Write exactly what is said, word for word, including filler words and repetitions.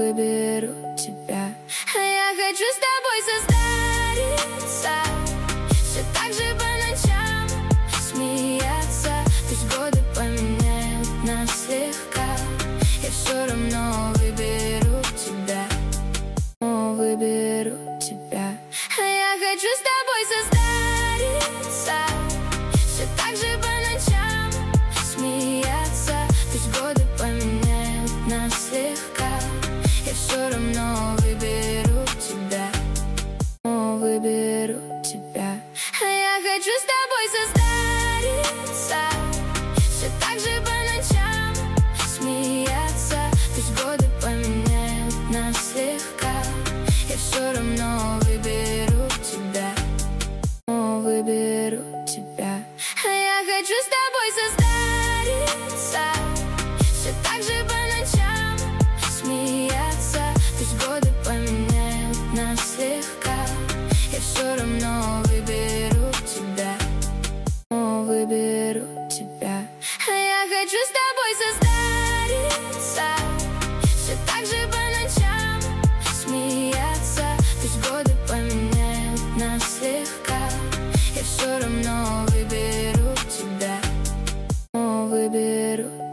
выберу тебя. А я хочу с тобой состариться, все так же по ночам смеяться. Пусть годы поменяют нас слегка, я все равно выберу тебя. О, выберу тебя. А я хочу с тобой состариться, все так же по ночам смеяться. Пусть годы поменяют нас слегка, я все равно выберу тебя. О, выберу тебя. А я хочу с тобой состариться, все так же по ночам смеяться. Пусть годы поменяют нас слегка, я все равно выберу тебя. О, выберу тебя. А я хочу с тобой состариться, все так же по ночам смеяться. Пусть годы поменяют нас слегка, я все равно выберу тебя. О, выберу тебя. А я хочу с тобой состариться, все так же по ночам смеяться. Пусть годы поменяют нас слегка, я все равно выберу тебя. О, выберу